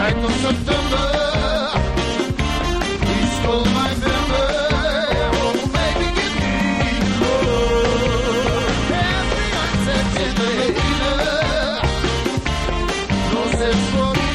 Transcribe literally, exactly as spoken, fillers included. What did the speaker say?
ninth of September, he stole my member. Oh, baby, give me love. Every unsaid in the healer, no sense for me.